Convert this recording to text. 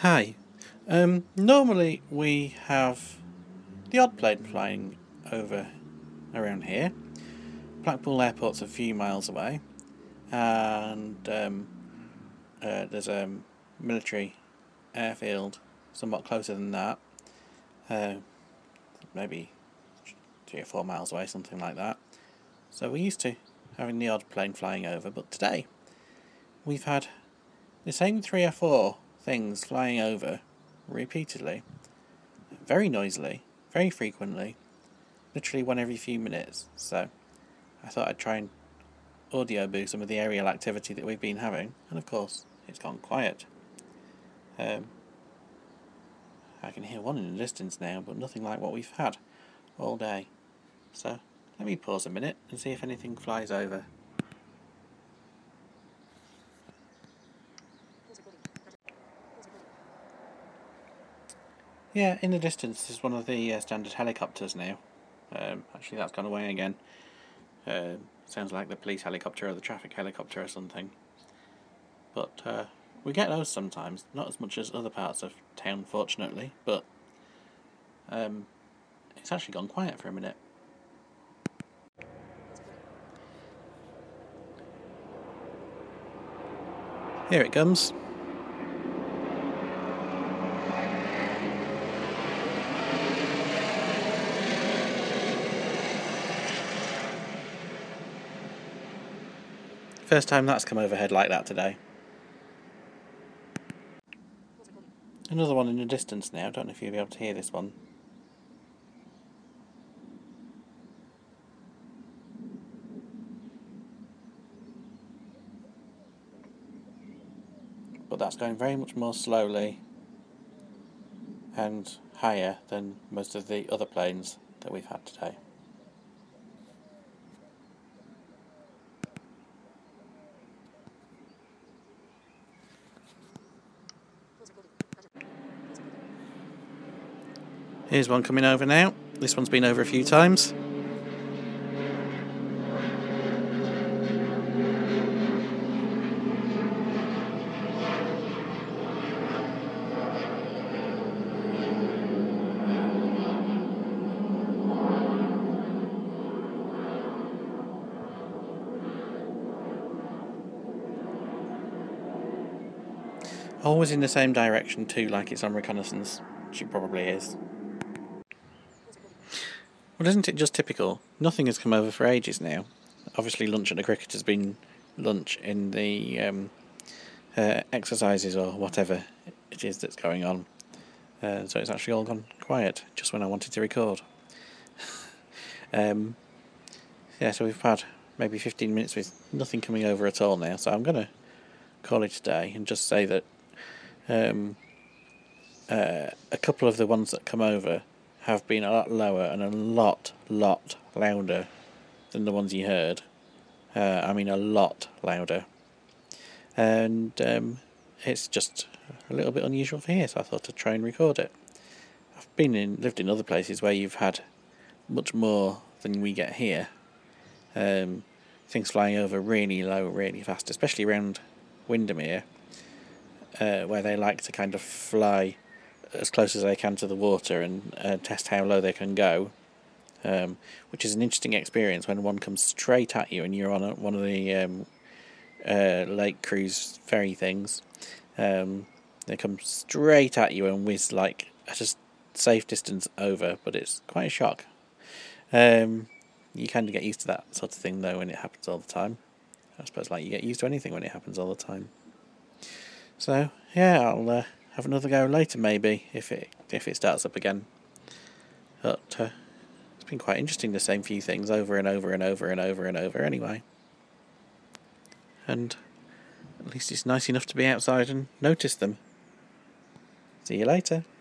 Hi. Normally we have the odd plane flying over around here. Blackpool Airport's a few miles away, and there's a military airfield somewhat closer than that, maybe 3 or 4 miles away, something like that. So we're used to having the odd plane flying over, but today we've had the same 3 or 4 things flying over repeatedly, very noisily, very frequently, literally one every few minutes. So I thought I'd try and audio boo some of the aerial activity that we've been having, and of course it's gone quiet. I can hear one in the distance now, but nothing like what we've had all day. So let me pause a minute and see if anything flies over. Yeah, in the distance there's one of the standard helicopters now. Actually that's gone away again. Sounds like the police helicopter or the traffic helicopter or something. But we get those sometimes, not as much as other parts of town, fortunately, but it's actually gone quiet for a minute. Here it comes. First time that's come overhead like that today. Another one in the distance now, don't know if you'll be able to hear this one. But that's going very much more slowly and higher than most of the other planes that we've had today. Here's one coming over now. This one's been over a few times. Always in the same direction too, like it's on reconnaissance, which it probably is. Well, isn't it just typical? Nothing has come over for ages now. Obviously lunch at the cricket has been lunch in the exercises or whatever it is that's going on. So it's actually all gone quiet just when I wanted to record. So we've had maybe 15 minutes with nothing coming over at all now, so I'm going to call it a day and just say that a couple of the ones that come over have been a lot lower and a lot louder than the ones you heard. I mean a lot louder. And it's just a little bit unusual for here, so I thought I'd try and record it. I've lived in other places where you've had much more than we get here. Things flying over really low, really fast, especially around Windermere, where they like to kind of fly as close as they can to the water and test how low they can go, which is an interesting experience when one comes straight at you and you're on one of the lake cruise ferry things. They come straight at you and whiz like at a safe distance over, but it's quite a shock. You kind of get used to that sort of thing though when it happens all the time. I suppose like you get used to anything when it happens all the time. So yeah, I'll have another go later maybe if it starts up again. But it's been quite interesting, the same few things over and over and over and over and over anyway. And at least it's nice enough to be outside and notice them. See you later.